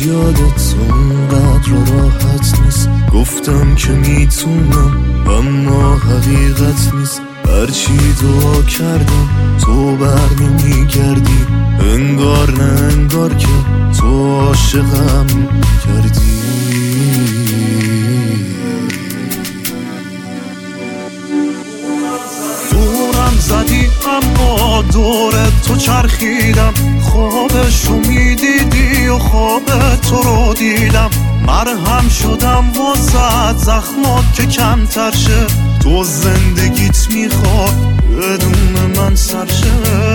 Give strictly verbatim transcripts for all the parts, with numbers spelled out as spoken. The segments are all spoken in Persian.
یادت اونقدر راحت نیست. گفتم که میتونم اما حقیقت نیست. هرچی دعا کردم تو بر نمیگردی. انگار نه انگار که تو عاشقم کردی. دورم زدی اما دور تو چرخیدم. خوابشو میدیدی و خواب تو رو دیدم. مرهم شدم واسه زخمات که کمتر شه. تو زندگیت میخواد بدون من سر شه.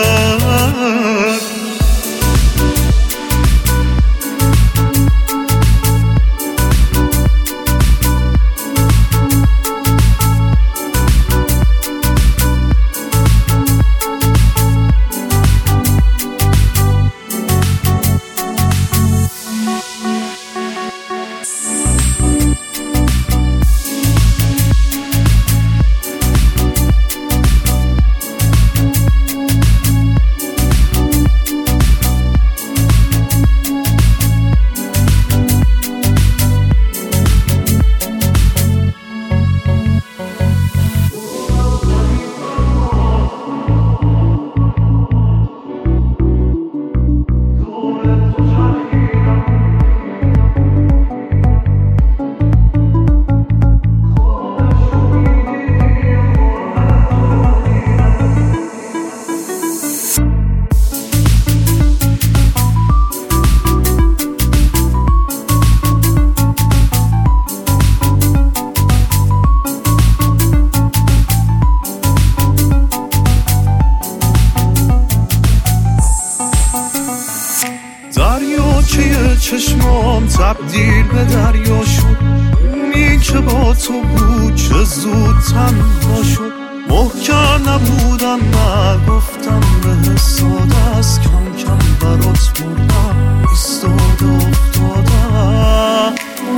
دریاچه چشمام تبدیل به دریا شد. اونی که با تو بود چه زود تنها شد. محکم نبودم نگفتم به ساده است. کم کم برات مردم ایستاد افتادم.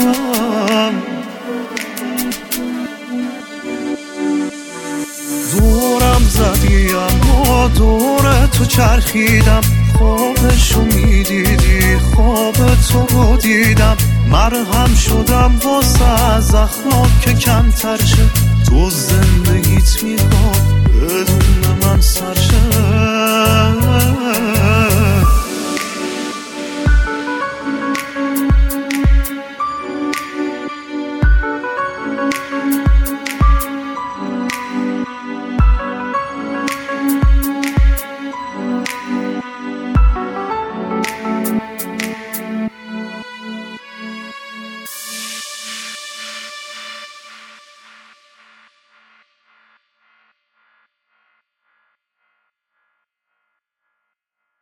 دورم زدی اما دور تو چرخیدم. خوابشو میدیدی خواب تو رو دیدم. مرهم شدم واسه زخمات که کمتر شه. تو زندگیت میخواد بدون من سر شه.